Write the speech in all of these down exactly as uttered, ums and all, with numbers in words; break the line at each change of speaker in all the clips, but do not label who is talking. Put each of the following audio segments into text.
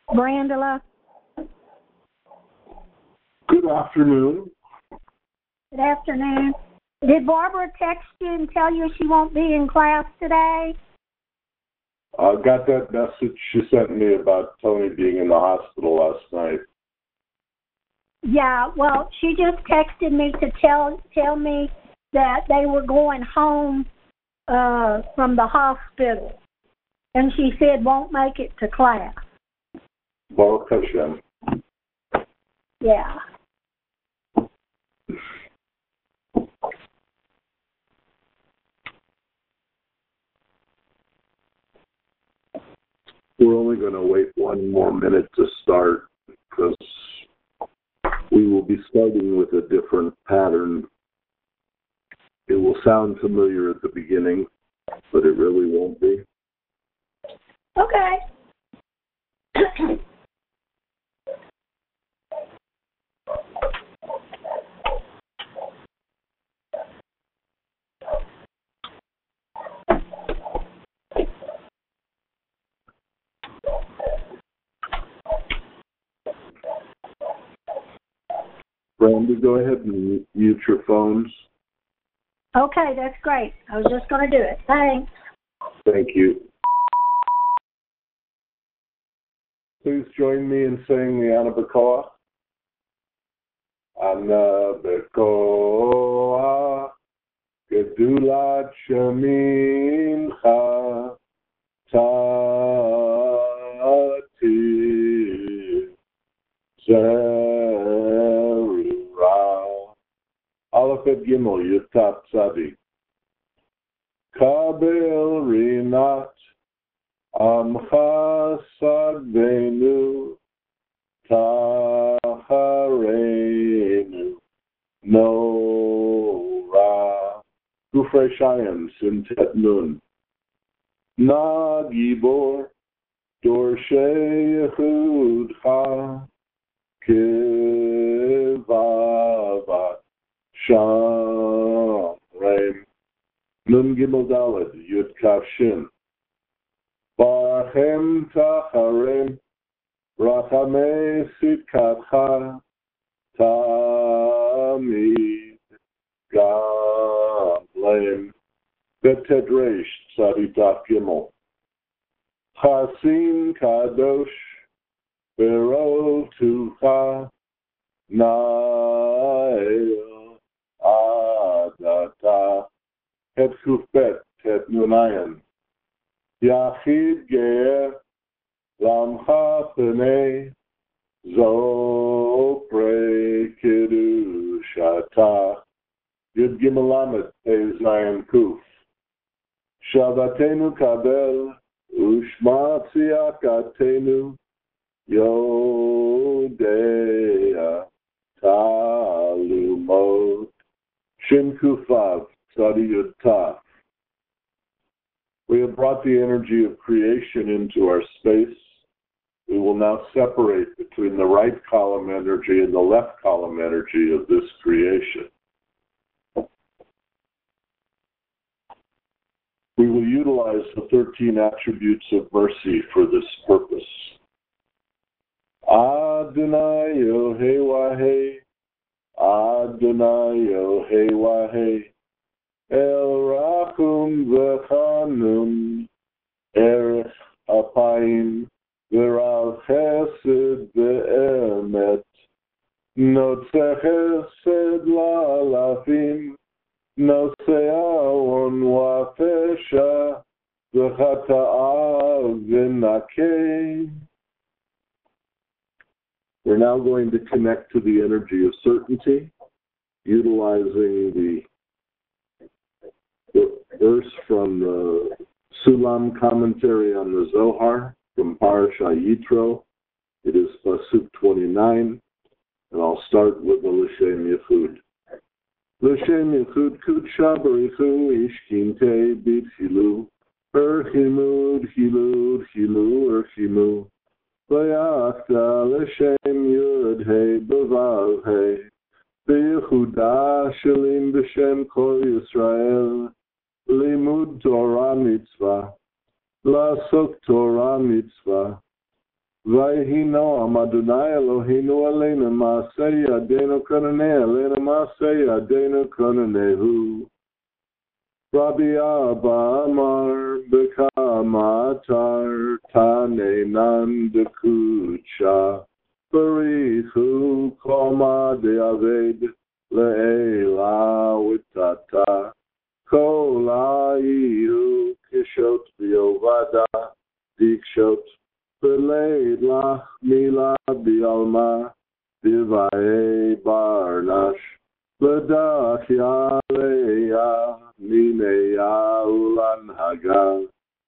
Brandula.
Good afternoon.
Good afternoon. Did Barbara text you and tell you she won't be in class today?
I got that message she sent me about Tony being in the hospital last night.
Yeah, well, she just texted me to tell tell me that they were going home uh, from the hospital, and she said won't make it to class.
Baruch Hashem.
Yeah.
We're only going to wait one more minute to start because we will be starting with a different pattern. It will sound familiar at the beginning, but it really won't be.
Okay.
Randy, go ahead and mute your phones.
Okay, that's great. I was just going to do it. Thanks.
Thank you. Please join me in saying the Ana Bekoach. Ana Bekoach, Gedulat Shemincha, Tati, Zerura, Aleph et Gimel, Yutat Tzadi, Kabel Rinat, Amcha Sadvenu, Tacharenu, Nora, Gufrei Shayim, Sintet Nun, Na Gibor, Dorshei Yehudcha, Kivavat, Shamreim, Nun Gimel Daled, Yud Kaf Shin, Barachem Tacharem, Rachamei Sitkatcha, Tamid Gamleim, Betedresh Tzaditaf Gimel, Chasim Kadosh, Berotucha, Nael Adata, Het Kufbet, Het Nunayan, Yachid Ge'er, Lamcha P'nei, Zopre Kiddushata, Yud Gimel Lamed, Hey Zion Kuf, Shavatenu Kabel, Ushma Tziakatenu, Yodea, Talumot, Shin Kufav, Tzadi Yud Taf. We have brought the energy of creation into our space. We will now separate between the right column energy and the left column energy of this creation. We will utilize the thirteen attributes of mercy for this purpose. Adonai Yohei Wahei, Adonai Yohei Wahei, El Rachum V'Chanun, Erech Apayim, V'Rav Chesed V'Emet, Notzeh Chesed La'alafim, Nosei Aon Wa'Fesha, V'Chata'a V'Nakei. We're now going to connect to the energy of certainty, utilizing the The verse from the Sulam commentary on the Zohar from Parasha Yitro. It is Pasuk twenty-nine, and I'll start with the L'Shem Yichud. L'Shem Yichud Kudsha Barichu Ishkinte B'Tchilu Erchimu D'Chilu D'Chilu Erchimu V'Yachta L'Shem Yud Hei B'Vav Hei B'Yehuda Shalim B'Shem Kol Yisrael Limud Torah Mitzvah, Lasok Torah Mitzvah, Vayhino Amadunai Eloheinu Alena Masei Adeno Kanane Alena Masei Adeno Kananehu Rabbi Abba Amar Bekamatar Tane Nandakucha Barihu Koma de Aved Le'ela Witata Kolaihu Kishot Biovada Dikshot Beleid Lach Mila Bialma Divae Barnash Ledach Yaleya Mineya Ulan Hagal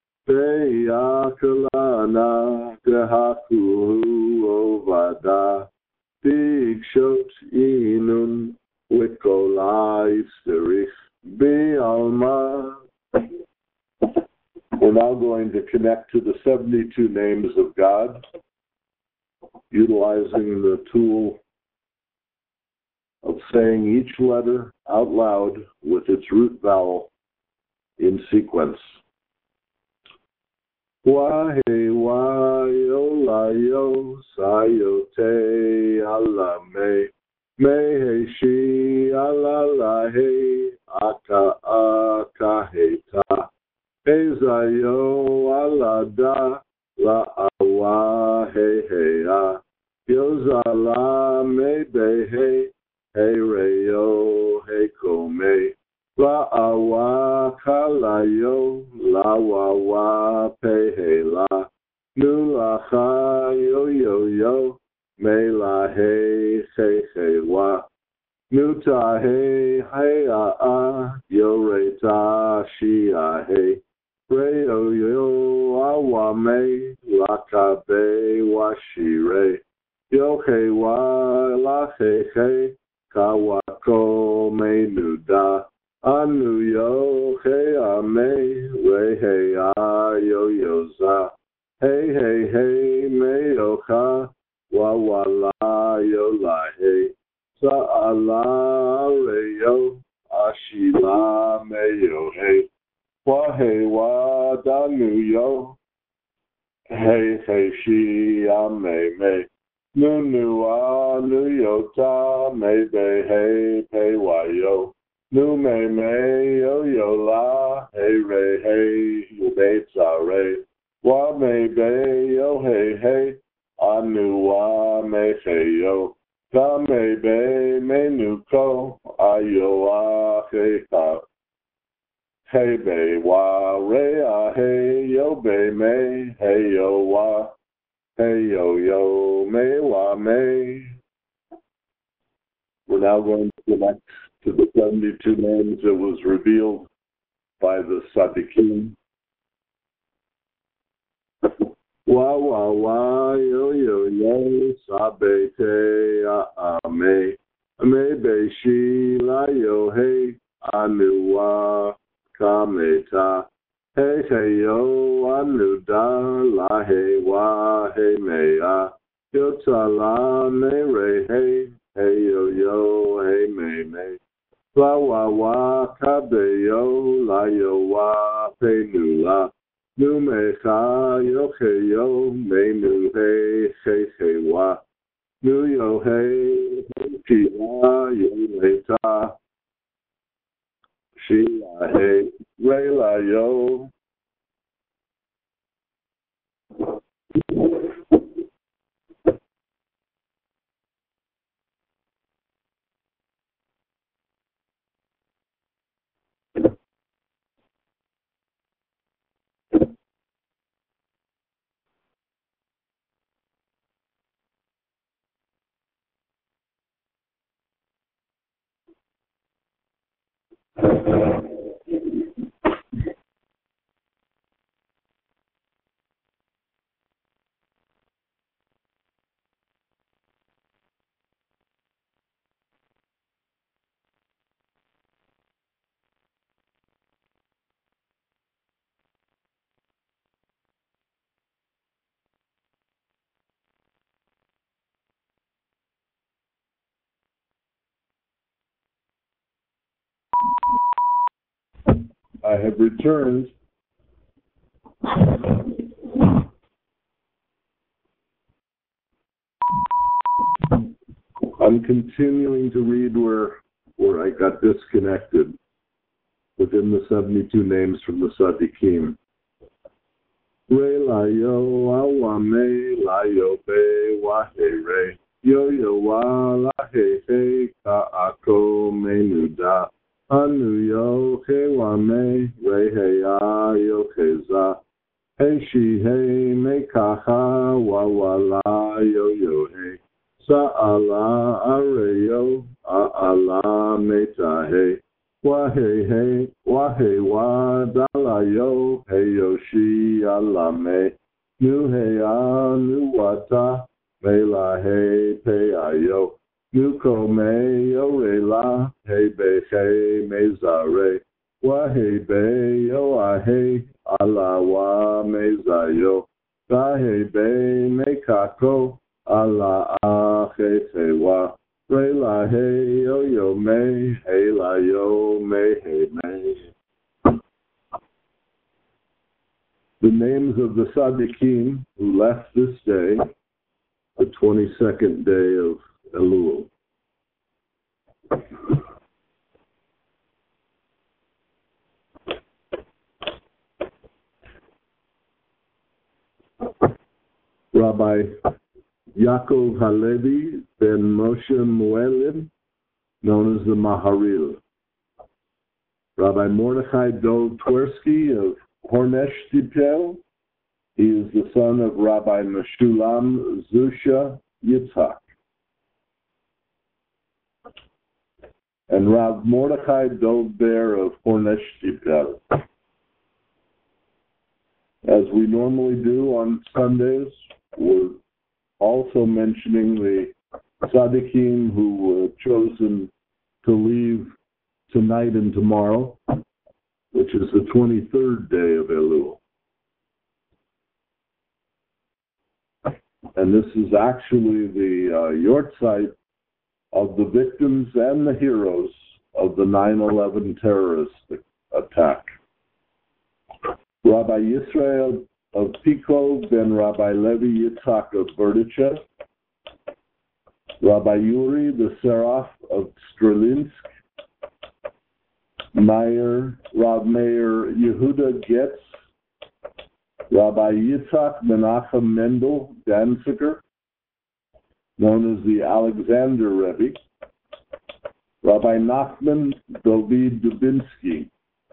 Beyakalana Dehaku Ovada Dikshot Inun Wikolai Sterich Bialma. We're now going to connect to the seventy-two names of God, utilizing the tool of saying each letter out loud with its root vowel in sequence. Wahe wayo layo sayote alame mehe shi alalahe aka akaheta Ezayo alada la awa he he a Yozala me behe he reyo he kome la awa kalayo la wawa pe he la nulacha yo yo yo me la he he he wa nuta he he a a yo reta shi a he Reo yo awame lakabe washire yohe wa lahehe kawako me nuda anu yo he ame rehe a yo yoza hey hey hey me yoka wawala yo lahe sa ala reyo ashila me yo hey Wahe wa danu yo, hey hey she ame me, nu nu a nu yo ta me be hey pe wa yo, nu me me yo yo la hey re hey yo be ta re, wa me be yo hey hey, anu wa me hey yo, ta me be me nu ko ayo a hey ka. Hey be wa re a hey yo be me hey yo wa hey yo yo me wa me. We're now going to connect to the seventy-two names that was revealed by the Sadiqim. Wa wa wa yo yo yo sabe te a a me me be shi la yo hey anu wa Kameta, hey hey yo, anuda la hey wa hey mea, yotala me re hey, hey yo yo, hey me me, la wa wa kabe yo, la yo wa pe nu la, nu me cha yo hey yo, me nu hey, hey hey wa, nu yo hey, hey la yo hey ta. Sheila, hey, Rayla, yo. I have returned. I'm continuing to read where, where I got disconnected within the seventy-two names from the Tzaddikim. Re la yo awame la yo be wa he re yo yo wa la he he ka ako menuda anu yo he wa me re he ya yo he za he she he me kaha wa wa la yo yo he sa ala are yo a ala me ta he wa he he wa he wa da la yo he yo shi ala me nu he a nu wata me la he pe a yo nu ko me yo re la he be he me za re wa he be yo a he ala wa me za yo da he be me kako ala a he he wa Re la he yo yo me, he la yo me, he me. The names of the Tzaddikim who left this day, the twenty-second day of Elul. Rabbi Yaakov Halevi ben Moshe Muelim, known as the Maharil. Rabbi Mordechai Dov Twersky of Hornesh Dipel, he is the son of Rabbi Meshulam Zusha Yitzhak. And Rav Mordechai Dov Ber of Hornesh Dipel. As we normally do on Sundays, we're also mentioning the Tzaddikim who were chosen to leave tonight and tomorrow, which is the twenty-third day of Elul. And this is actually the uh, yortzeit of the victims and the heroes of the nine eleven terrorist attack. Rabbi Yisrael of Pico, then Rabbi Levi Yitzhak of Berdichev, Rabbi Yuri the Seraph of Strelinsk, Meir, Rav Meir Yehuda Getz, Rabbi Yitzhak Menachem Mendel Danziger, known as the Alexander Rebbe, Rabbi Nachman David Dubinsky.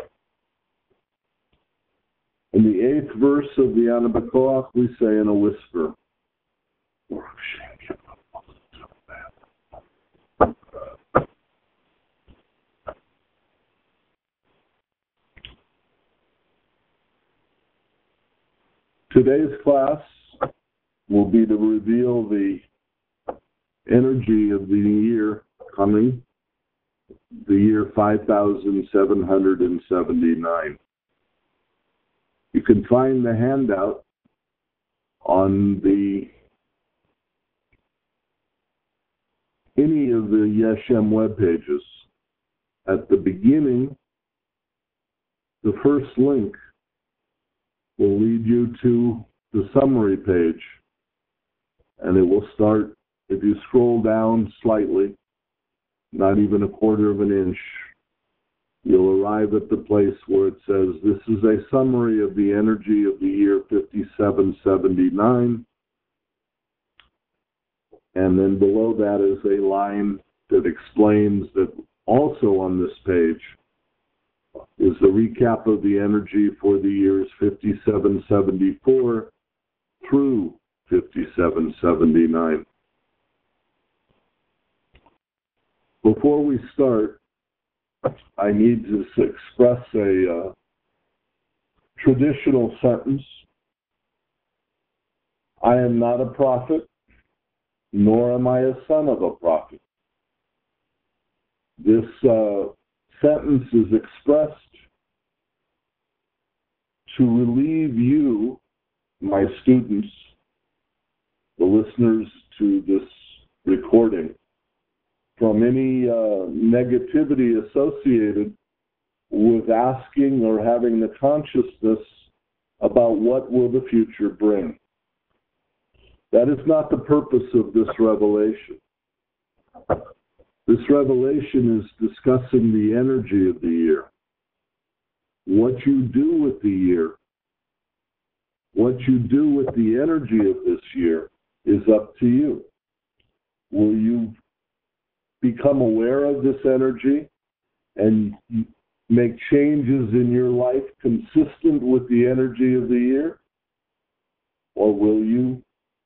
In the eighth verse of the Ana B'Koach, we say in a whisper, today's class will be to reveal the energy of the year coming, the year five thousand seven hundred seventy-nine. You can find the handout on the any of the Yeshem web pages. At the beginning, the first link will lead you to the summary page, and it will start, if you scroll down slightly, not even a quarter of an inch, you'll arrive at the place where it says, this is a summary of the energy of the year fifty-seven seventy-nine. And then below that is a line that explains that also on this page is the recap of the energy for the years fifty-seven seventy-four through fifty-seven seventy-nine. Before we start, I need to express a uh, traditional sentence. I am not a prophet, nor am I a son of a prophet. This uh, sentence is expressed to relieve you, my students, the listeners to this recording, from any uh, negativity associated with asking or having the consciousness about what will the future bring. That is not the purpose of this revelation. This revelation is discussing the energy of the year. What you do with the year, what you do with the energy of this year is up to you. Will you become aware of this energy and make changes in your life consistent with the energy of the year? Or will you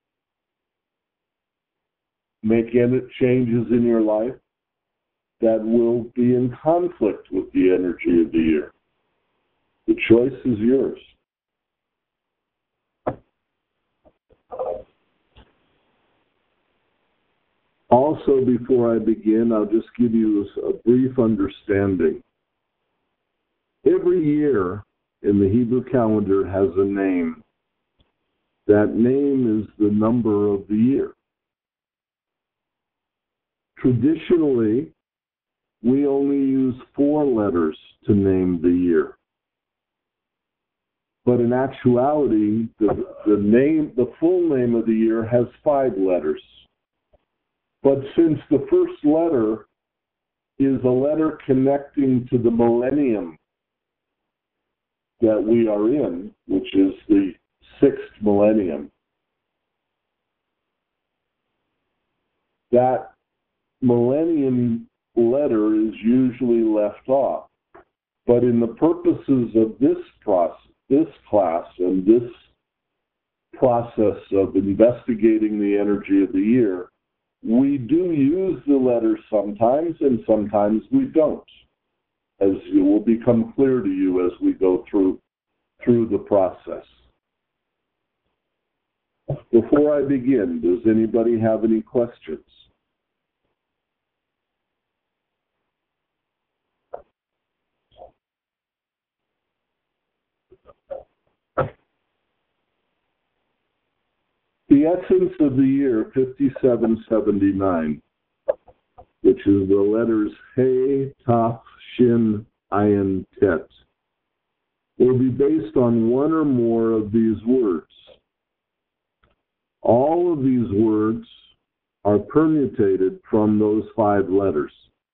make changes in your life that will be in conflict with the energy of the year? The choice is yours. Also, before I begin, I'll just give you a brief understanding. Every year in the Hebrew calendar has a name. That name is the number of the year. Traditionally, we only use four letters to name the year. But in actuality, the, the name, the full name of the year has five letters. But since the first letter is a letter connecting to the millennium that we are in, which is the sixth millennium, that millennium letter is usually left off. But in the purposes of this process, this class and this process of investigating the energy of the year, we do use the letters sometimes and sometimes we don't, as it will become clear to you as we go through through the process. Before I begin, does anybody have any questions? The essence of the year fifty-seven seventy-nine, which is the letters He, Taf, Shin, Ayin, Tet, will be based on one or more of these words. All of these words are permutated from those five letters.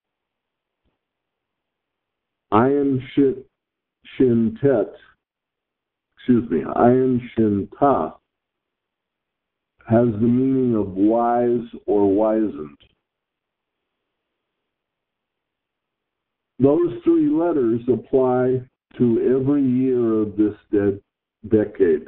Ayin, Shin, Shin, Tet, excuse me, Ayin, Shin, Taf, has the meaning of wise or wizened. Those three letters apply to every year of this de- decade.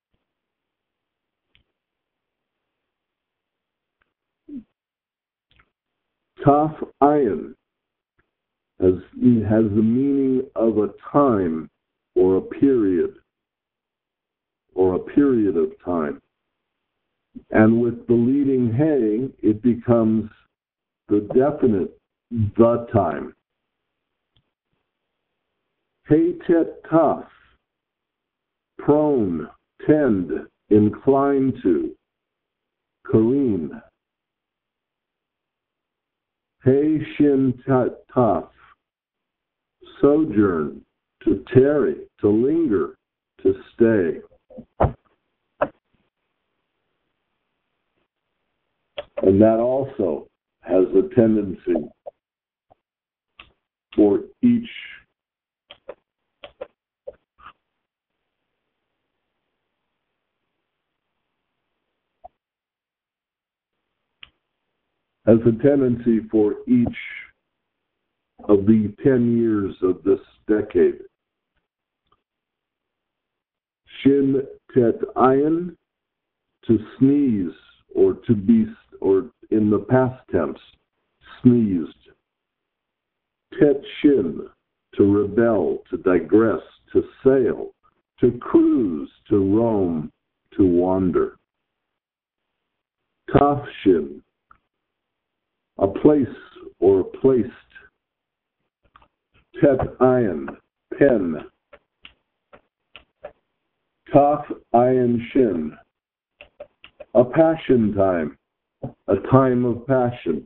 Taf Ayin has, has the meaning of a time or a period, or a period of time. And with the leading He, it becomes the definite, the time. He, Tet, Taf, prone, tend, incline to, careen. He, Shin, Tet, Taf, sojourn, to tarry, to linger, to stay. And that also has a tendency for each has a tendency for each of the ten years of this decade. Shin, Tet, Ayin, to sneeze or to be, or in the past tense, sneezed. Tet, Shin, to rebel, to digress, to sail, to cruise, to roam, to wander. Taf, Shin, a place or placed. Tet, Ayin, pen. Taf, Ayin, Shin, a passion time, a time of passion,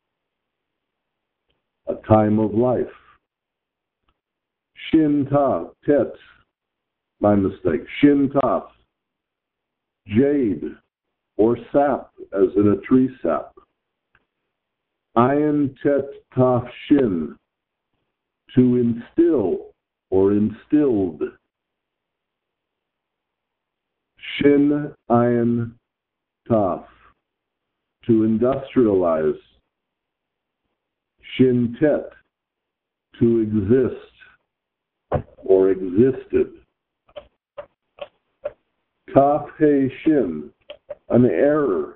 a time of life. Shin, Taf, Tet, my mistake, Shin, Taf, jade or sap, as in a tree sap. Ayin Tet Taf Shin, to instill or instilled. Shin Ayin Taf, to industrialize. Shin Tet, to exist or existed. Taf He Shin, an error.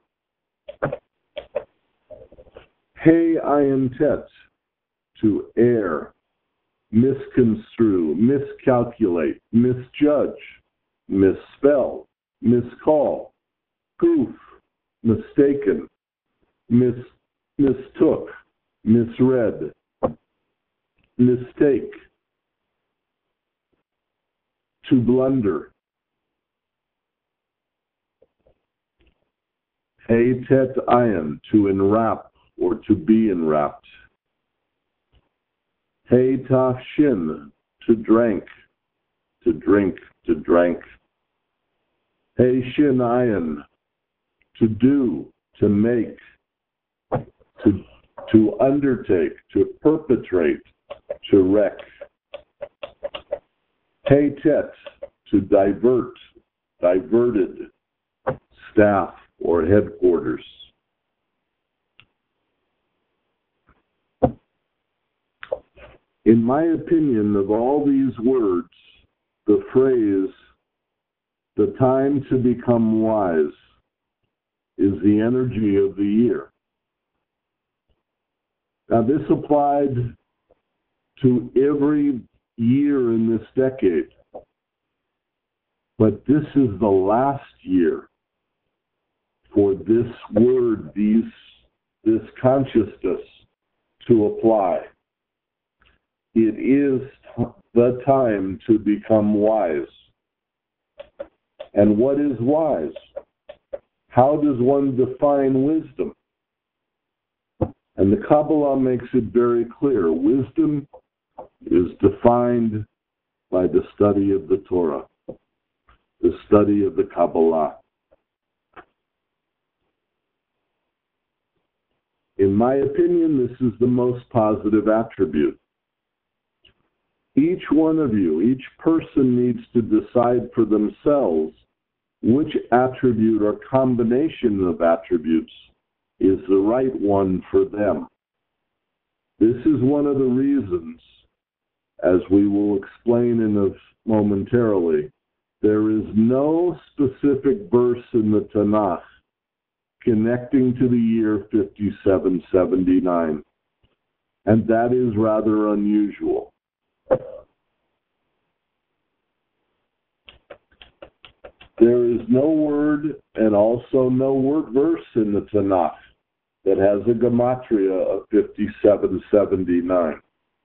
He Ayin Tet, to err, misconstrue, miscalculate, misjudge, misspell, miscall, poof, mistaken, mis, mistook, misread, mistake, to blunder. He Tet Ayin, to enwrap or to be enwrapped. He Taf Shin, to drank, to drink, to drank. He Shin Ayin, to do, to make, to, to undertake, to perpetrate, to wreck. He Tet, to divert, diverted, staff or headquarters. In my opinion, of all these words, the phrase, the time to become wise, is the energy of the year. Now, this applied to every year in this decade, but this is the last year for this word, these, this consciousness to apply. It is the time to become wise. And what is wise? How does one define wisdom? And the Kabbalah makes it very clear. Wisdom is defined by the study of the Torah, the study of the Kabbalah. In my opinion, this is the most positive attribute. Each one of you, each person needs to decide for themselves which attribute or combination of attributes is the right one for them. This is one of the reasons, as we will explain in a momentarily, there is no specific verse in the Tanakh connecting to the year fifty-seven seventy-nine, and that is rather unusual. There is no word and also no word verse in the Tanakh that has a gematria of fifty-seven seventy-nine.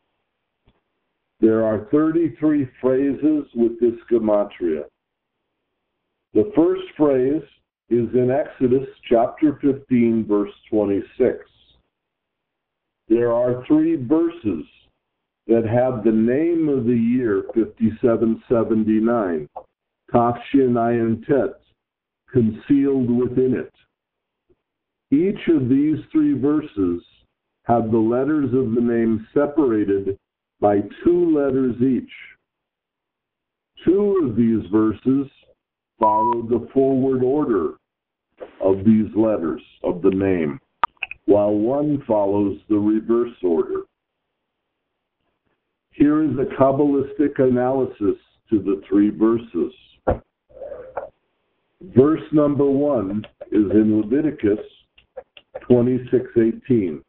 There are thirty-three phrases with this gematria. The first phrase is in Exodus chapter fifteen, verse twenty-six. There are three verses that have the name of the year fifty-seven seventy-nine, Taf Shin Ayin Tet, concealed within it. Each of these three verses have the letters of the name separated by two letters each. Two of these verses follow the forward order of these letters of the name, while one follows the reverse order. Here is a Kabbalistic analysis to the three verses. Verse number one is in Leviticus twenty-six eighteen.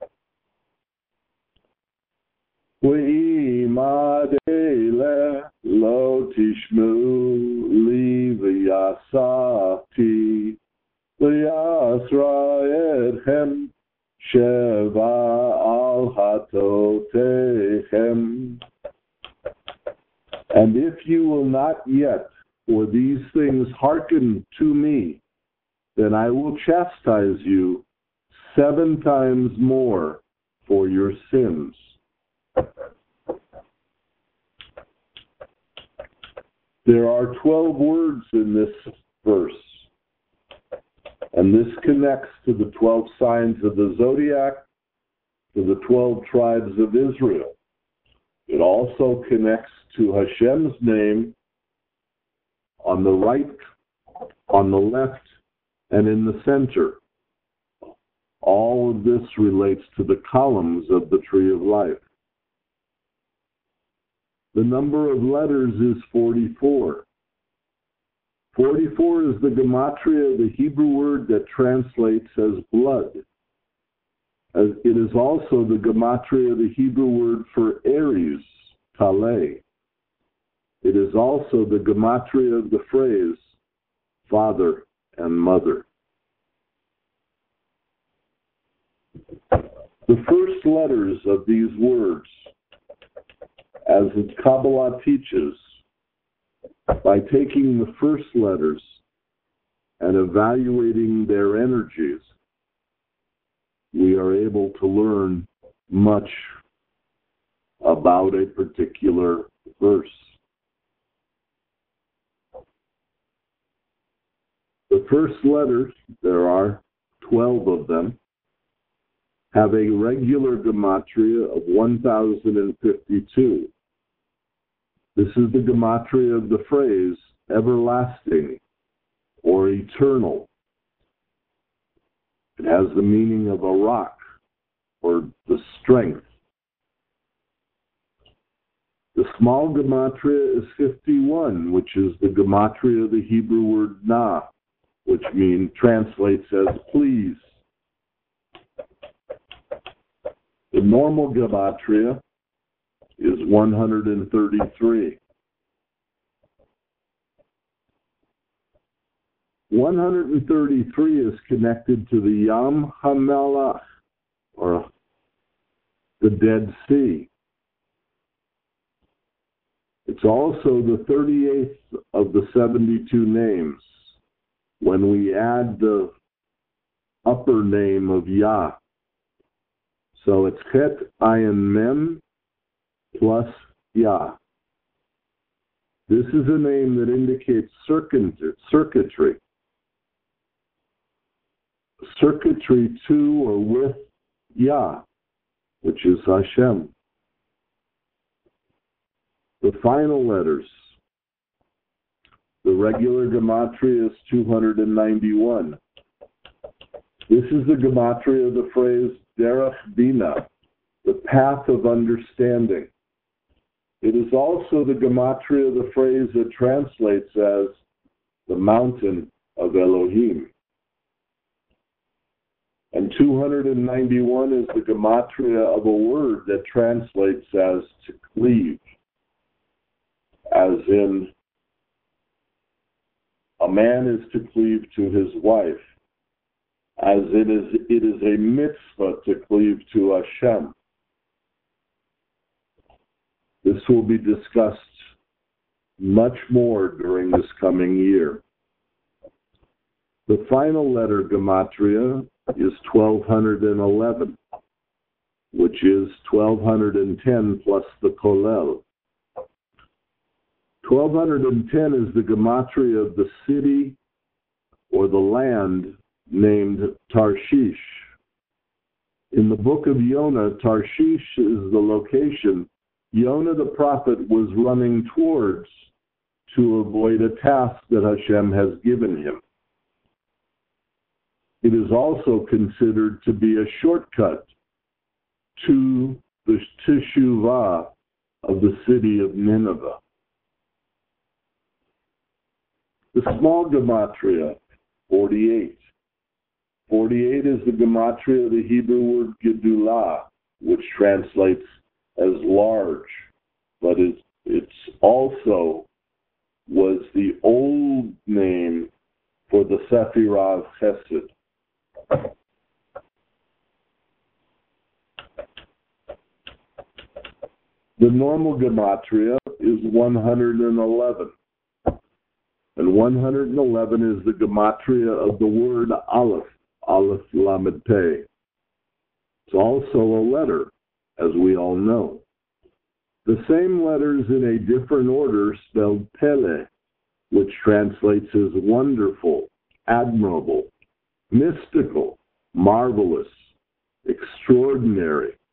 Ve'imad lo tishmu li v'yasafti v'yasra etchem sheva al hatotechem. And if you will not yet for these things hearken to me, then I will chastise you seven times more for your sins. There are twelve words in this verse, and this connects to the twelve signs of the zodiac to the twelve tribes of Israel. It also connects to Hashem's name on the right, on the left, and in the center. All of this relates to the columns of the tree of life. The number of letters is forty-four. forty-four is the gematria, the Hebrew word that translates as blood. As it is also the gematria, the Hebrew word for Aries, Taleh. It is also the gematria of the phrase father and mother. The first letters of these words, as the Kabbalah teaches, by taking the first letters and evaluating their energies, we are able to learn much about a particular verse. The first letters, there are twelve of them, have a regular gematria of one thousand fifty-two. This is the gematria of the phrase everlasting or eternal. It has the meaning of a rock or the strength. The small gematria is fifty-one, which is the gematria of the Hebrew word na, which means translates as please. The normal gematria is one hundred thirty-three. one hundred thirty-three is connected to the Yam HaMelech, or the Dead Sea. It's also the thirty-eighth of the seventy-two names when we add the upper name of Yah. So it's Chet Ayin Mem plus Yah. This is a name that indicates circuitry. Circuitry to or with Yah, which is Hashem. The final letters. The regular gematria is two hundred ninety-one. This is the gematria of the phrase Derech Bina, the path of understanding. It is also the gematria of the phrase that translates as the mountain of Elohim. And two hundred ninety-one is the gematria of a word that translates as to cleave, as in a man is to cleave to his wife, as it is, it is a mitzvah to cleave to Hashem. This will be discussed much more during this coming year. The final letter gematria is twelve eleven, which is twelve ten plus the Kolel. twelve ten is the gematria of the city or the land named Tarshish. In the book of Yonah, Tarshish is the location Yonah the prophet was running towards to avoid a task that Hashem has given him. It is also considered to be a shortcut to the Teshuvah of the city of Nineveh. The small gematria, forty-eight. forty-eight is the gematria of the Hebrew word Gedulah, which translates as large, but it it's also was the old name for the Sephirah of Chesed. The normal gematria is one hundred eleven. And one hundred eleven is the gematria of the word Aleph, Aleph Lamed Pei. It's also a letter, as we all know. The same letters in a different order spelled Pele, which translates as wonderful, admirable, mystical, marvelous, extraordinary,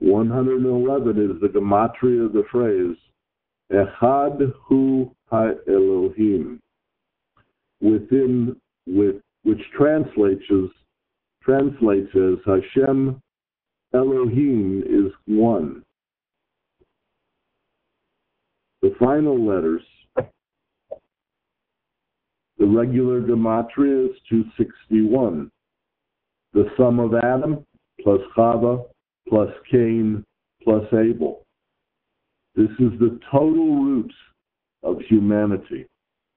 one hundred eleven is the gematria of the phrase, Echad Hu HaElohim, within, with, which translates as, translates as Hashem Elohim is one. The final letters, the regular gematria is two sixty-one. The sum of Adam plus Chava plus Cain plus Abel. This is the total root of humanity.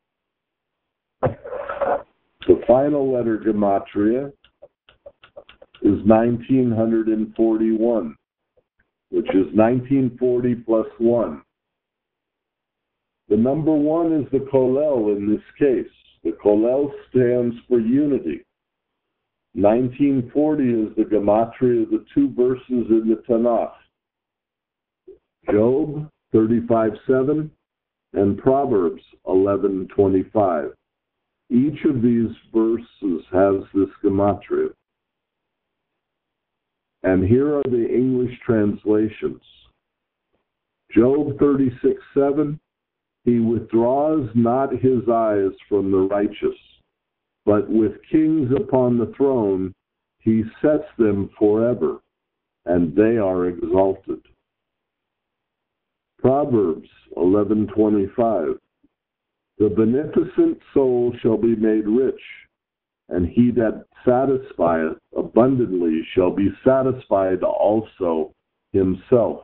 The final letter gematria is nineteen forty-one, which is nineteen forty plus one. The number one is the Kollel in this case. The Kollel stands for unity. nineteen forty is the gematria of the two verses in the Tanakh. Job thirty-five seven and Proverbs eleven twenty-five. Each of these verses has this gematria. And here are the English translations. Job thirty-six seven, he withdraws not his eyes from the righteous, but with kings upon the throne, he sets them forever, and they are exalted. Proverbs eleven twenty-five, the beneficent soul shall be made rich, and he that satisfieth abundantly shall be satisfied also himself.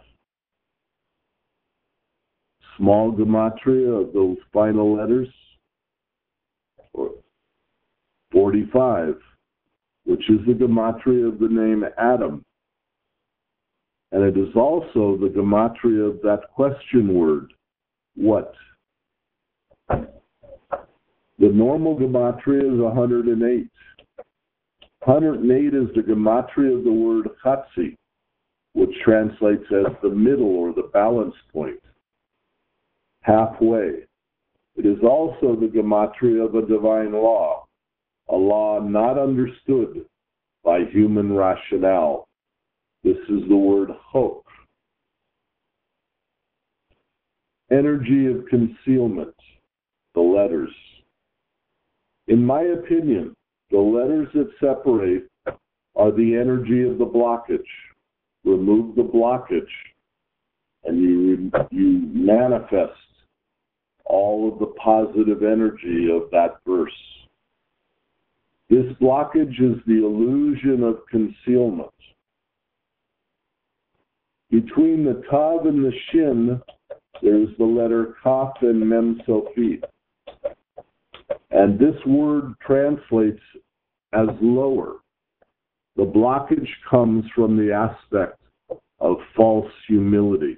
Small gematria of those final letters, forty-five, which is the gematria of the name Adam. And it is also the gematria of that question word, what? The normal gematria is one hundred eight. one hundred eight is the gematria of the word chatzi, which translates as the middle or the balance point, halfway. It is also the gematria of a divine law, a law not understood by human rationale. This is the word chok. Energy of concealment, the letters. In my opinion, the letters that separate are the energy of the blockage. Remove the blockage, and you, you manifest all of the positive energy of that verse. This blockage is the illusion of concealment. Between the Tav and the Shin, there's the letter Kaf and Mem Sofit. And this word translates as lower. The blockage comes from the aspect of false humility.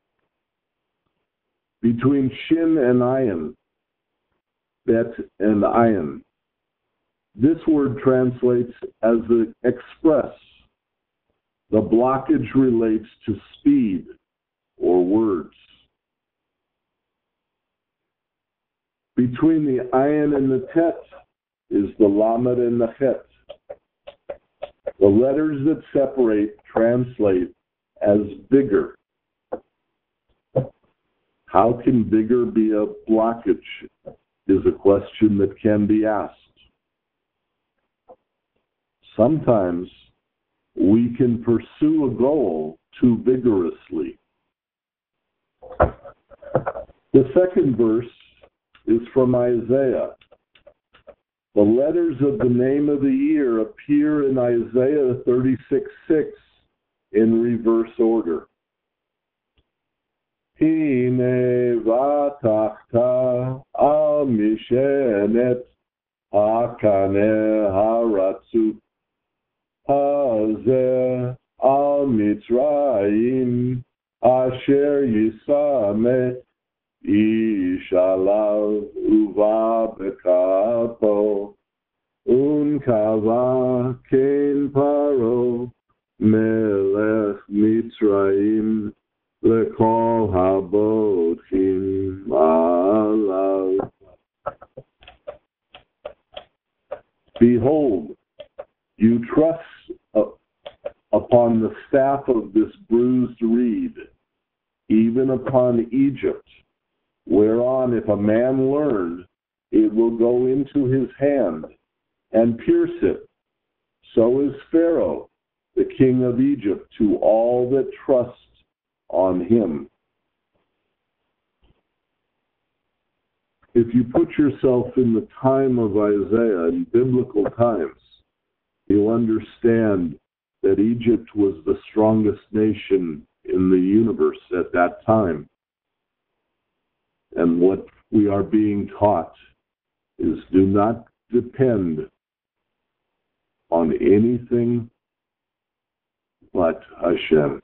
Between Shin and Ayin, Bet and Ayin, this word translates as the express. The blockage relates to speed or words. Between the Ayin and the Tet is the Lamed and the Chet. The letters that separate translate as bigger. How can bigger be a blockage is a question that can be asked. Sometimes we can pursue a goal too vigorously. The second verse is from Isaiah. The letters of the name of the year appear in Isaiah thirty-six six in reverse order. Hine vatachta al mishenet hakane haratzu hazeh al mitzrayim asher yisamet Ishalav uva bekapo unkava ken paro melech mitzrayim lekol habodchim alav. Behold, you trust upon the staff of this bruised reed, even upon Egypt, whereon if a man learn, it will go into his hand and pierce it. So is Pharaoh, the king of Egypt, to all that trust on him. If you put yourself in the time of Isaiah, in biblical times, you'll understand that Egypt was the strongest nation in the universe at that time. And what we are being taught is do not depend on anything but Hashem.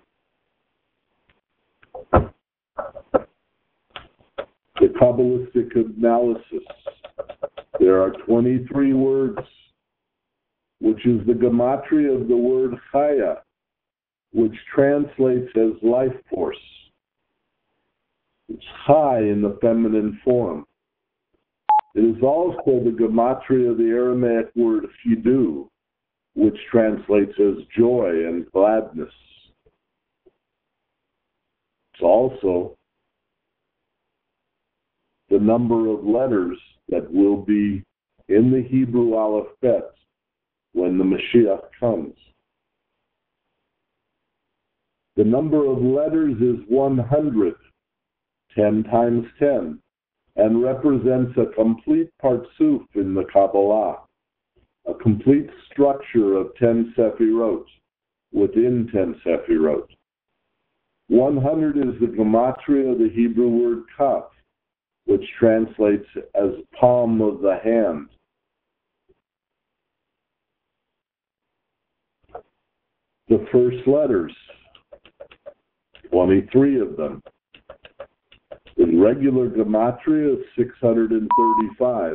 The Kabbalistic analysis, there are twenty-three words, which is the gematria of the word chaya, which translates as life force. It's chai in the feminine form. It is also the gematria of the Aramaic word chidu, which translates as joy and gladness. It's also the number of letters that will be in the Hebrew alphabet when the Mashiach comes. The number of letters is one hundred, ten times ten, and represents a complete partsuf in the Kabbalah, a complete structure of ten sephirot within ten sephirot. one hundred is the gematria of the Hebrew word kaf, which translates as palm of the hand. The first letters, twenty-three of them. In regular gematria, six hundred thirty-five.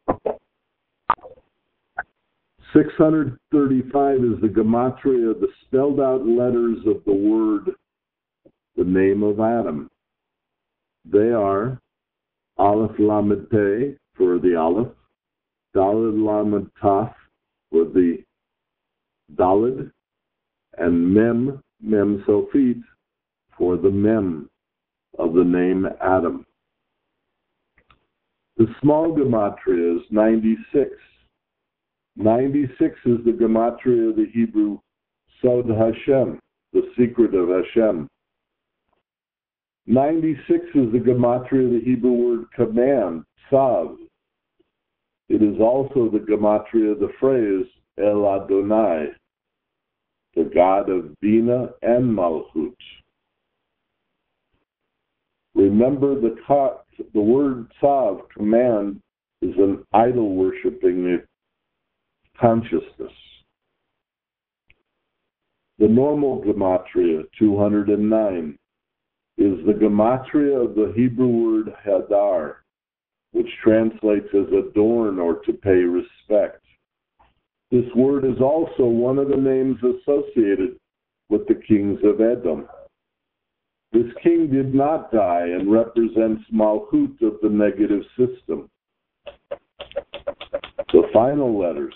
six hundred thirty-five is the gematria of the spelled out letters of the word, the name of Adam. They are Aleph Lamed Pei for the Aleph, Daled Lamed Taf for the Daled, and Mem, Mem Sophit for the Mem of the name Adam. The small gematria is ninety-six. ninety-six is the gematria of the Hebrew Sod Hashem, the secret of Hashem. ninety-six is the gematria of the Hebrew word command, Tzav. It is also the gematria of the phrase El Adonai, the God of Bina and Malchut. Remember, the, the word Tzav, command, is an idol-worshipping consciousness. The normal gematria, two hundred nine, is the gematria of the Hebrew word hadar, which translates as adorn or to pay respect. This word is also one of the names associated with the kings of Edom. This king did not die and represents Malchut of the negative system. The final letters,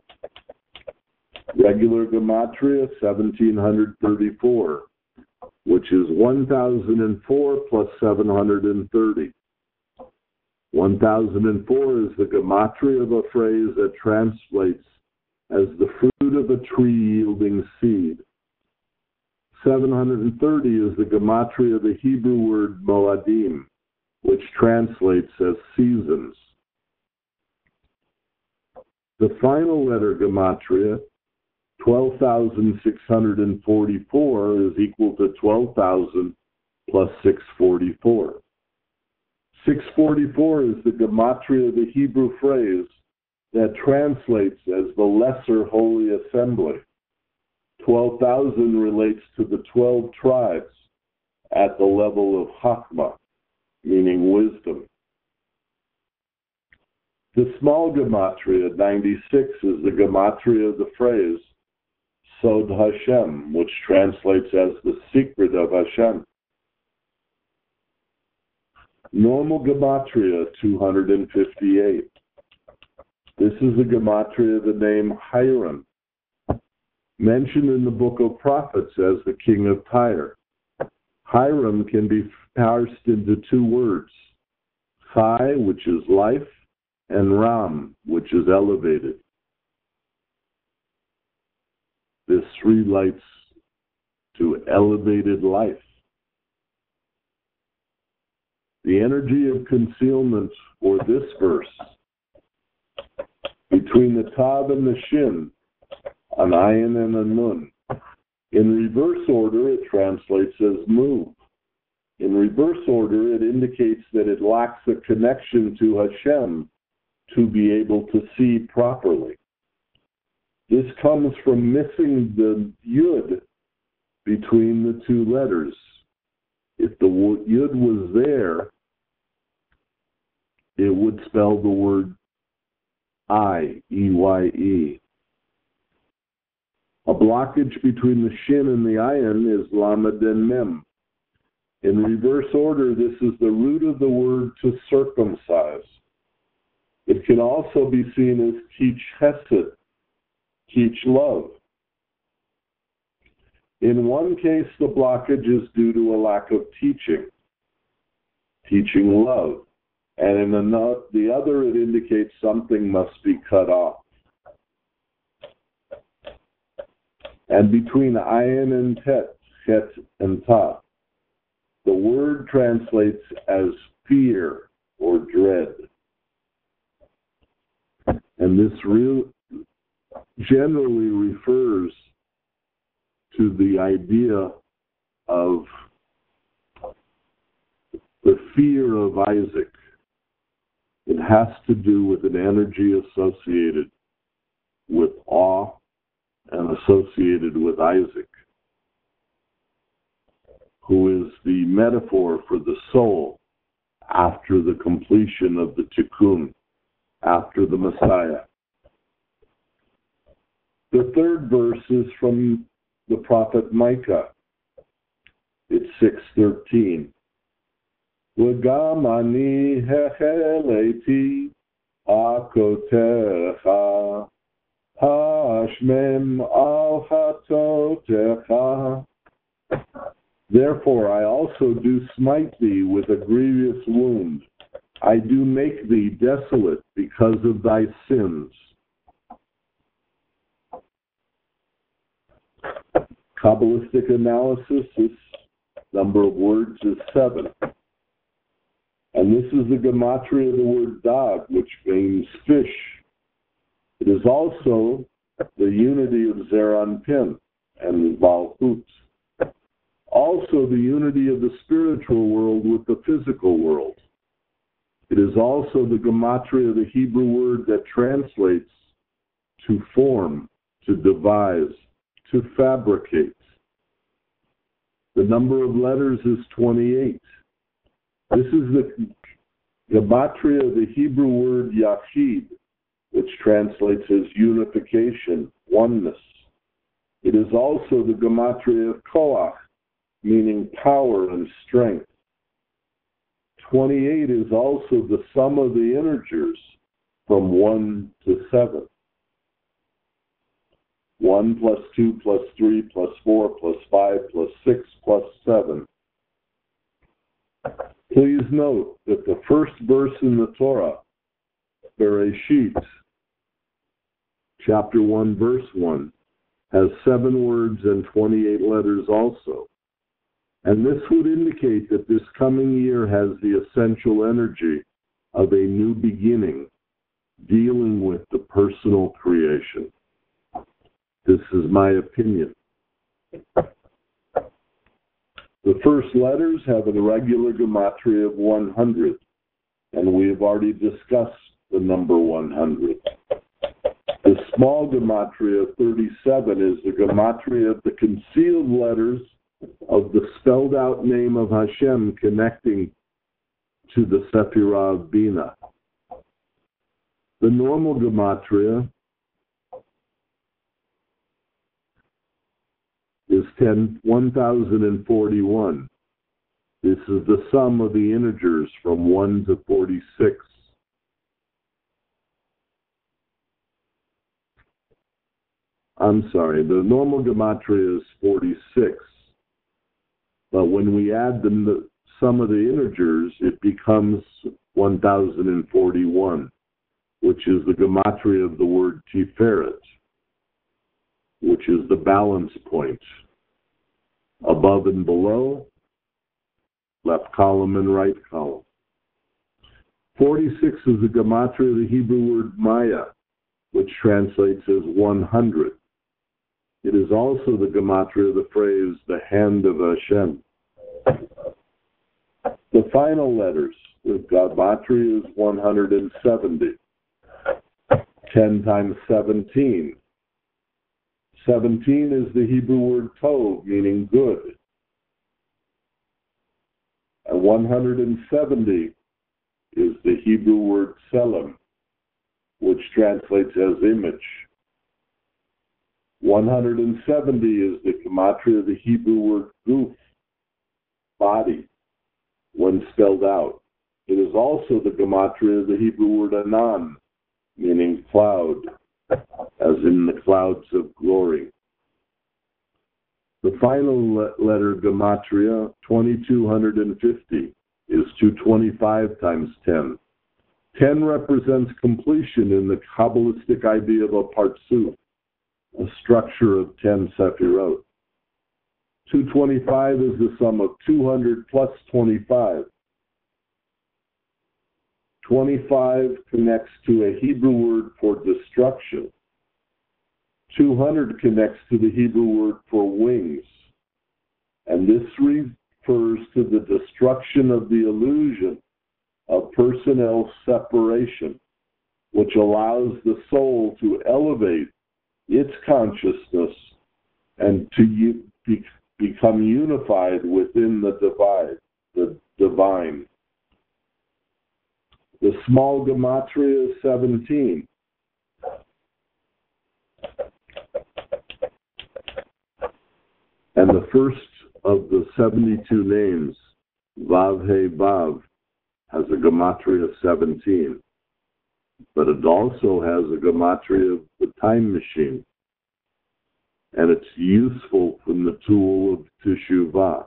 regular gematria, seventeen thirty-four, which is one thousand four plus seven hundred thirty. one thousand four is the gematria of a phrase that translates as the fruit of a tree yielding seed. seven hundred thirty is the gematria of the Hebrew word moadim, which translates as seasons. The final letter gematria, twelve thousand six hundred forty-four, is equal to twelve thousand plus six hundred forty-four. six hundred forty-four is the gematria of the Hebrew phrase that translates as the lesser holy assembly. twelve thousand relates to the twelve tribes at the level of Chachma, meaning wisdom. The small gematria, ninety-six, is the gematria of the phrase Sod Hashem, which translates as the secret of Hashem. Normal gematria, two hundred fifty-eight. This is the gematria of the name Hiram. mentioned in the book of prophets as the king of Tyre. Hiram can be parsed into two words, Chai, which is life, and Ram, which is elevated. This relates to elevated life. The energy of concealment for this verse, between the Tav and the Shin, an Ayin and a Nun. In reverse order, it translates as move. In reverse order, it indicates that it lacks a connection to Hashem to be able to see properly. This comes from missing the Yud between the two letters. If the Yud was there, it would spell the word I, E Y E. A blockage between the Shin and the Ayin is Lamed and Mem. In reverse order, this is the root of the word to circumcise. It can also be seen as teach chesed, teach love. In one case, the blockage is due to a lack of teaching, teaching love. And in another, the other, it indicates something must be cut off. And between Ayin and Tet, Chet and Ta, the word translates as fear or dread. And this real, generally refers to the idea of the fear of Isaac. It has to do with an energy associated with awe and associated with Isaac, who is the metaphor for the soul after the completion of the Tikkun, after the Messiah. The third verse is from the prophet Micah. It's six thirteen. V'gam ani hecheleti akotecha hashmem al chatotecha. Therefore I also do smite thee with a grievous wound. I do make thee desolate because of thy sins. Kabbalistic analysis, this number of words is seven. And this is the gematria of the word dag, which means fish. It is also the unity of Zeranpin and Malchut. Also the unity of the spiritual world with the physical world. It is also the gematria of the Hebrew word that translates to form, to devise, to fabricate. The number of letters is twenty-eight. This is the gematria of the Hebrew word yachid, which translates as unification, oneness. It is also the gematria of koach, meaning power and strength. twenty-eight is also the sum of the integers from one to seven. one plus two plus three plus four plus five plus six plus seven. Please note that the first verse in the Torah, Bereshit, chapter one, verse one, has seven words and twenty-eight letters also. And this would indicate that this coming year has the essential energy of a new beginning, dealing with the personal creation. This is my opinion. The first letters have a regular gematria of one hundred, and we have already discussed the number one hundred. The small gematria of thirty-seven is the gematria of the concealed letters of the spelled out name of Hashem connecting to the Sephirah of Bina. The normal gematria is one thousand forty-one. This is the sum of the integers from one to forty-six. I'm sorry, the normal gematria is forty-six. But when we add the, the sum of the integers, it becomes one thousand forty-one, which is the gematria of the word Tiferet, which is the balance point. Above and below, left column and right column. forty-six is the gematria of the Hebrew word Maya, which translates as one hundred. It is also the gematria of the phrase, the hand of Hashem. The final letters with gematria is one hundred seventy. ten times seventeen. seventeen is the Hebrew word tov, meaning good. And one hundred seventy is the Hebrew word selim, which translates as image. one hundred seventy is the gematria of the Hebrew word guf, body, when spelled out. It is also the gematria of the Hebrew word anan, meaning cloud, as in the clouds of glory. The final le- letter gematria, twenty-two fifty, is two hundred twenty-five times ten. ten represents completion in the Kabbalistic idea of a partsuf, a structure of ten sephirot. two hundred twenty-five is the sum of two hundred plus twenty-five. twenty-five connects to a Hebrew word for destruction. two hundred connects to the Hebrew word for wings. And this refers to the destruction of the illusion of personnel separation, which allows the soul to elevate its consciousness and to u- be- become unified within the divine. The divine. The small gematria is seventeen. And the first of the seventy-two names, Vav He Vav, has a gematria of seventeen. But it also has a gematria of the time machine. And it's useful from the tool of Teshuvah.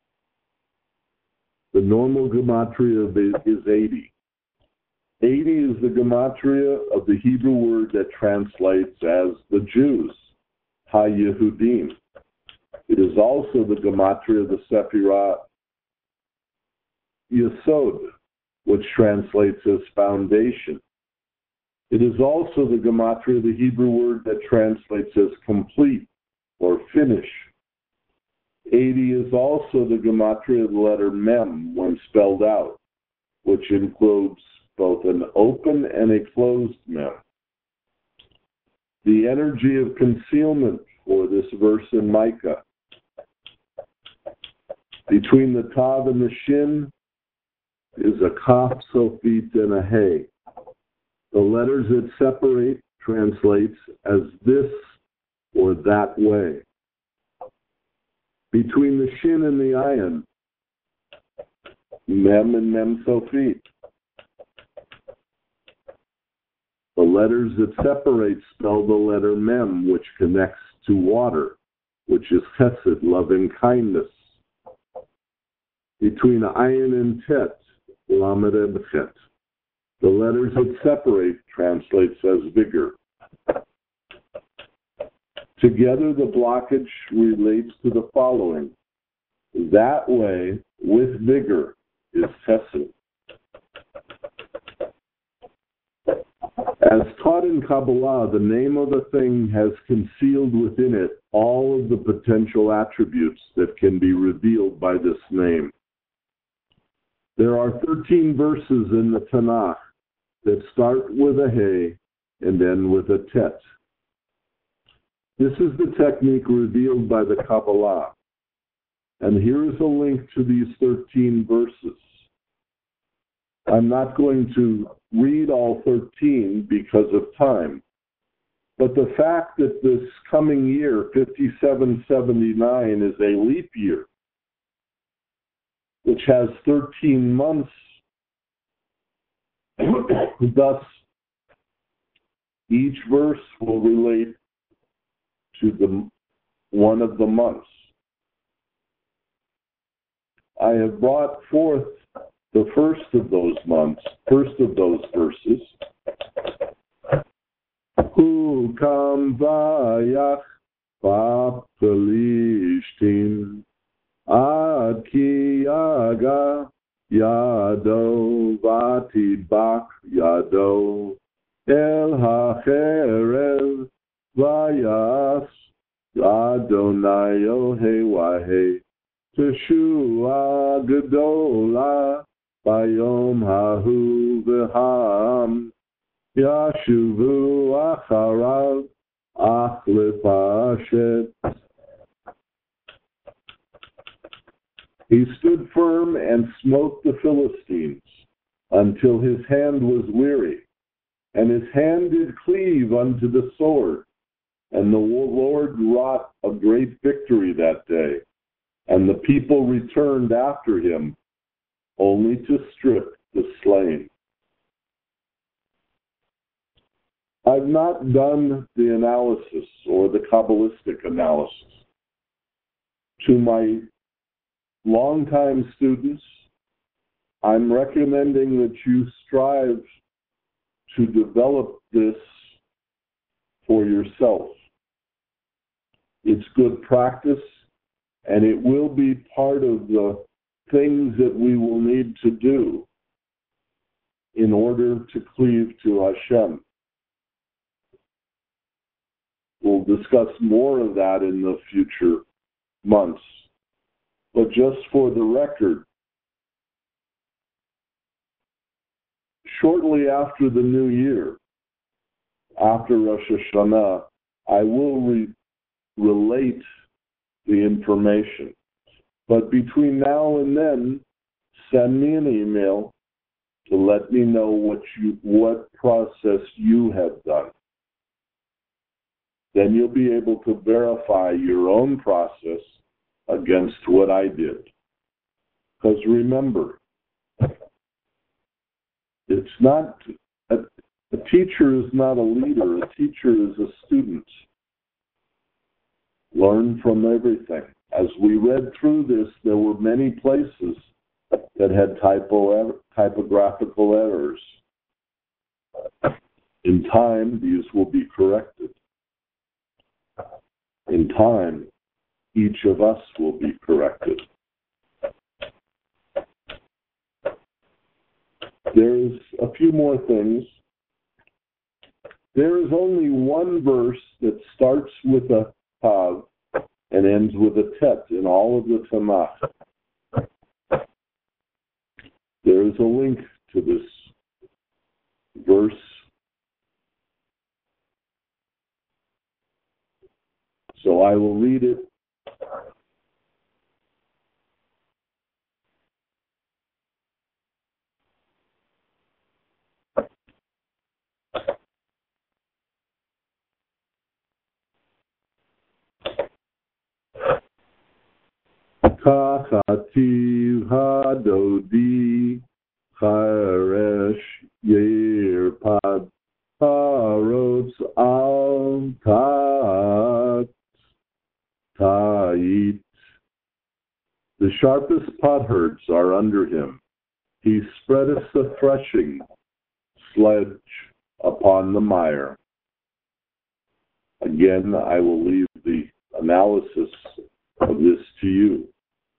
The normal gematria is eighty. eighty is the gematria of the Hebrew word that translates as the Jews, Ha-Yehudim. It is also the gematria of the Sephirah Yesod, which translates as foundation. It is also the gematria of the Hebrew word that translates as complete or finish. eighty is also the gematria of the letter Mem when spelled out, which includes both an open and a closed Mem. The energy of concealment for this verse in Micah. Between the Tav and the Shin is a Kaf, Sofit, and a Hey. The letters that separate translates as this or that way. Between the Shin and the Ayin, Mem and Mem Sofit. The letters that separate spell the letter Mem, which connects to water, which is Chesed, loving kindness. Between Ayin and Tet, Lamed and Chet. The letters that separate translates as vigor. Together, the blockage relates to the following. That way, with vigor, is Chesed. As taught in Kabbalah, the name of a thing has concealed within it all of the potential attributes that can be revealed by this name. There are thirteen verses in the Tanakh that start with a He and end with a Tet. This is the technique revealed by the Kabbalah. And here is a link to these thirteen verses. I'm not going to read all thirteen because of time. But the fact that this coming year, fifty-seven seventy-nine, is a leap year, which has thirteen months, thus each verse will relate to the one of the months. I have brought forth the first of those months, first of those verses. Hu kam vayach v'pelishtim ad ki yaga yado v'tidbak yado el hacherev vayas Adonai Yohei Wahei Teshua Gedola Bayom Hahu V'Ham Yashuvu Acharav Ach Lepashet. He stood firm and smote the Philistines until his hand was weary, and his hand did cleave unto the sword. And the Lord wrought a great victory that day, and the people returned after him, only to strip the slain. I've not done the analysis or the Kabbalistic analysis. To my longtime students, I'm recommending that you strive to develop this for yourself. It's good practice, and it will be part of the things that we will need to do in order to cleave to Hashem. We'll discuss more of that in the future months. But just for the record, shortly after the new year, after Rosh Hashanah, I will re- relate the information. But between now and then, send me an email to let me know what you what process you have done. Then you'll be able to verify your own process against what I did. Because remember, it's not, a, a teacher is not a leader, a teacher is a student. Learn from everything. As we read through this, there were many places that had typo, typographical errors. In time, these will be corrected. In time, each of us will be corrected. There's a few more things. There is only one verse that starts with a Tav and ends with a Tet in all of the Tanakh. There is a link to this verse. So I will read it. Kachativ hadodi charesh yirpad parotz al tat ta'it. The sharpest potsherds are under him. He spreadeth the threshing sledge upon the mire. Again, I will leave the analysis of this to you.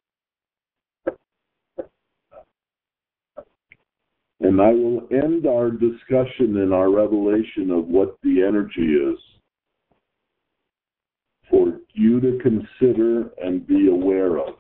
And I will end our discussion and our revelation of what the energy is for you to consider and be aware of.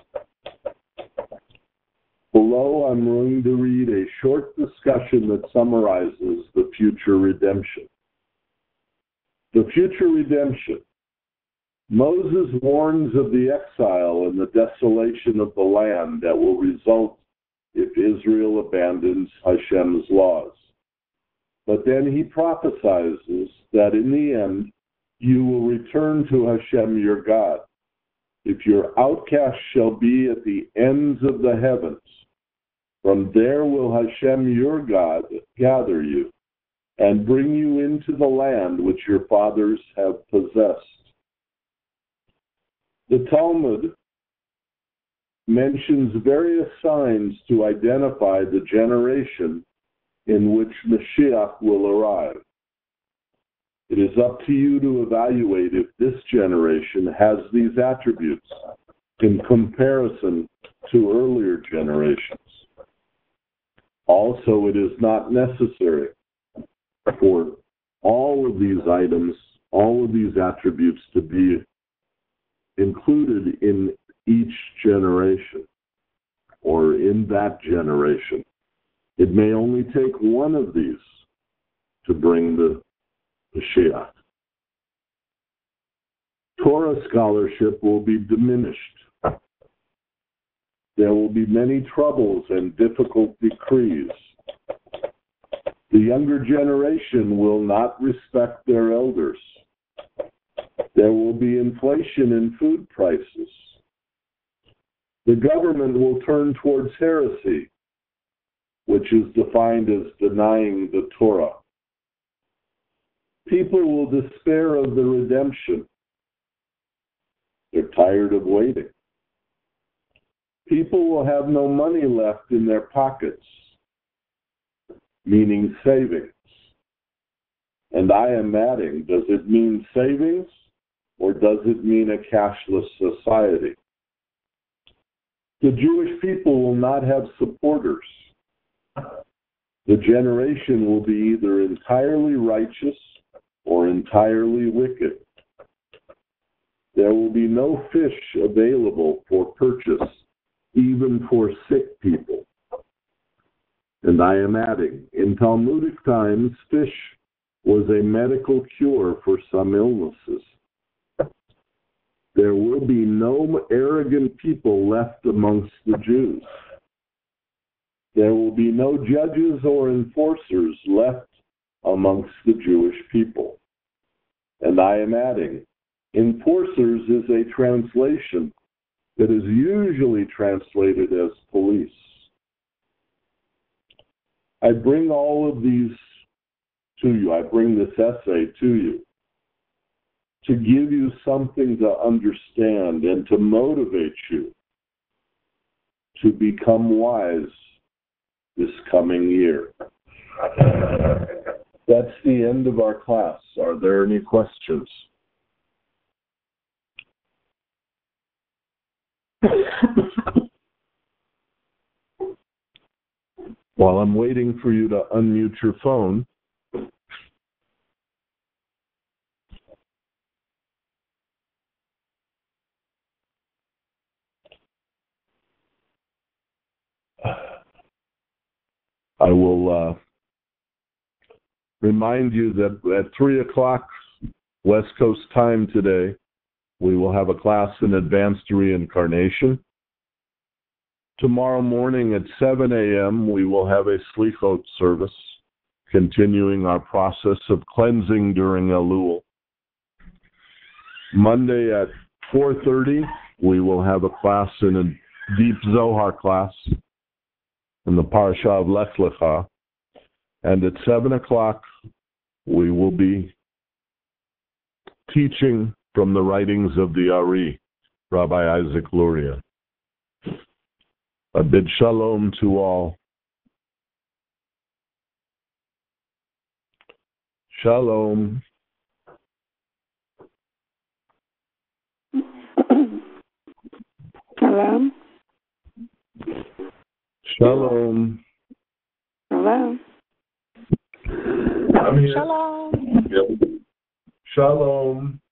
Below, I'm going to read a short discussion that summarizes the future redemption. The future redemption. Moses warns of the exile and the desolation of the land that will result if Israel abandons Hashem's laws. But then he prophesies that in the end, you will return to Hashem your God. If your outcast shall be at the ends of the heavens, from there will Hashem your God gather you and bring you into the land which your fathers have possessed. The Talmud mentions various signs to identify the generation in which Mashiach will arrive. It is up to you to evaluate if this generation has these attributes in comparison to earlier generations. Also, it is not necessary for all of these items, all of these attributes to be included in each generation or in that generation. It may only take one of these to bring the Mashiach. Torah scholarship will be diminished. There will be many troubles and difficult decrees. The younger generation will not respect their elders. There will be inflation in food prices. The government will turn towards heresy, which is defined as denying the Torah. People will despair of the redemption. They're tired of waiting. People will have no money left in their pockets, meaning savings. And I am adding, does it mean savings or does it mean a cashless society? The Jewish people will not have supporters. The generation will be either entirely righteous or entirely wicked. There will be no fish available for purchase, even for sick people. And I am adding, in Talmudic times, fish was a medical cure for some illnesses. There will be no arrogant people left amongst the Jews. There will be no judges or enforcers left amongst the Jewish people. And I am adding, enforcers is a translation that is usually translated as police. I bring all of these to you. I bring this essay to you to give you something to understand and to motivate you to become wise this coming year. That's the end of our class. Are there any questions? While I'm waiting for you to unmute your phone, I will uh, remind you that at three o'clock West Coast time today, we will have a class in advanced reincarnation. Tomorrow morning at seven a.m., we will have a Slichot service, continuing our process of cleansing during Elul. Monday at four thirty, we will have a class in a deep Zohar class in the Parasha of Lech Lecha. And at seven o'clock, we will be teaching from the writings of the Ari, Rabbi Isaac Luria. A bid shalom to all. Shalom.
Shalom.
Shalom.
Shalom.
I'm here.
Shalom.
Yep. Shalom.